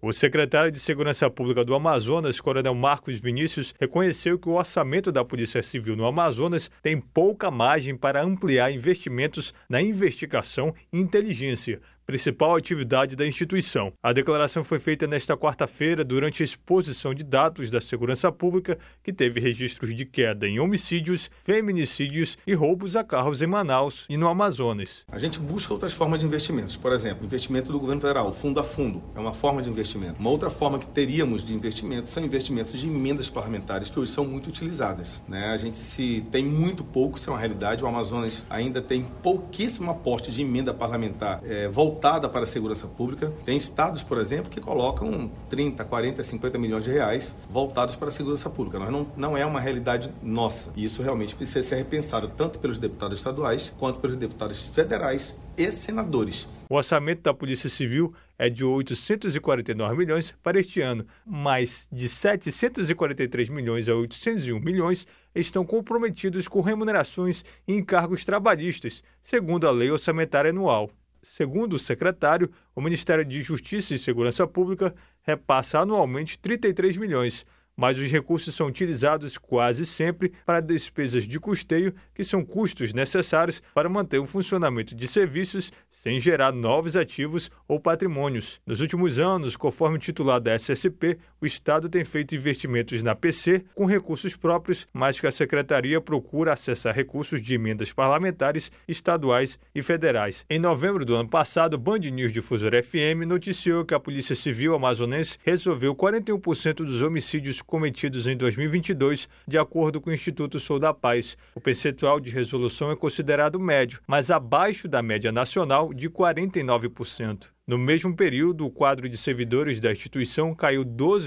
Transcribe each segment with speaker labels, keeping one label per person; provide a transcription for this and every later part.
Speaker 1: O secretário de Segurança Pública do Amazonas, Coronel Marcos Vinícius, reconheceu que o orçamento da Polícia Civil no Amazonas tem pouca margem para ampliar investimentos na investigação e inteligência, principal atividade da instituição. A declaração foi feita nesta quarta-feira durante a exposição de dados da segurança pública, que teve registros de queda em homicídios, feminicídios e roubos a carros em Manaus e no Amazonas.
Speaker 2: A gente busca outras formas de investimentos. Por exemplo, investimento do governo federal, fundo a fundo, é uma forma de investimento. Uma outra forma que teríamos de investimento são investimentos de emendas parlamentares, que hoje são muito utilizadas. A gente tem muito pouco, isso é uma realidade. O Amazonas ainda tem pouquíssimo aporte de emenda parlamentar voltada para a segurança pública. Tem estados, por exemplo, que colocam 30, 40, 50 milhões de reais voltados para a segurança pública. Não é uma realidade nossa. E isso realmente precisa ser repensado tanto pelos deputados estaduais quanto pelos deputados federais e senadores.
Speaker 1: O orçamento da Polícia Civil é de 849 milhões para este ano, mas de 743 milhões a 801 milhões estão comprometidos com remunerações e encargos trabalhistas, segundo a Lei Orçamentária Anual. Segundo o secretário, o Ministério de Justiça e Segurança Pública repassa anualmente 33 milhões, mas os recursos são utilizados quase sempre para despesas de custeio, que são custos necessários para manter o funcionamento de serviços sem gerar novos ativos ou patrimônios. Nos últimos anos, conforme o titular da SSP, o Estado tem feito investimentos na PC com recursos próprios, mas que a Secretaria procura acessar recursos de emendas parlamentares, estaduais e federais. Em novembro do ano passado, o Band News Difusora FM noticiou que a Polícia Civil amazonense resolveu 41% dos homicídios cometidos em 2022, de acordo com o Instituto Sou da Paz. O percentual de resolução é considerado médio, mas abaixo da média nacional de 49%. No mesmo período, o quadro de servidores da instituição caiu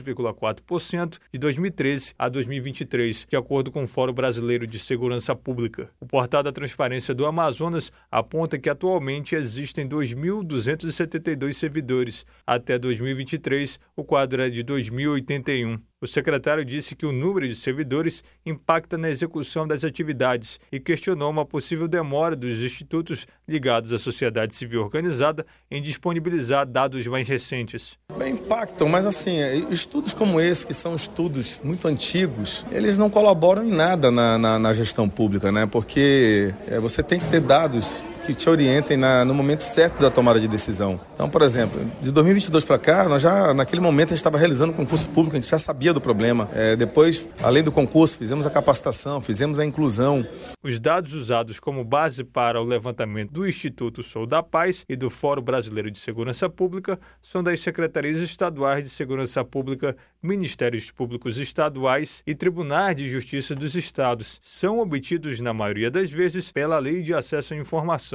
Speaker 1: 12,4% de 2013 a 2023, de acordo com o Fórum Brasileiro de Segurança Pública. O portal da Transparência do Amazonas aponta que atualmente existem 2.272 servidores. Até 2023, o quadro é de 2.081. O secretário disse que o número de servidores impacta na execução das atividades e questionou uma possível demora dos institutos ligados à sociedade civil organizada em disponibilizar dados mais recentes.
Speaker 2: Impactam, mas estudos como esse, que são estudos muito antigos, eles não colaboram em nada na gestão pública, porque você tem que ter dados que te orientem no momento certo da tomada de decisão. Então, por exemplo, de 2022 para cá, naquele momento a gente estava realizando um concurso público, a gente já sabia do problema. Depois, além do concurso, fizemos a capacitação, fizemos a inclusão.
Speaker 1: Os dados usados como base para o levantamento do Instituto Sou da Paz e do Fórum Brasileiro de Segurança Pública são das secretarias estaduais de segurança pública, ministérios públicos estaduais e tribunais de justiça dos estados. São obtidos, na maioria das vezes, pela Lei de Acesso à Informação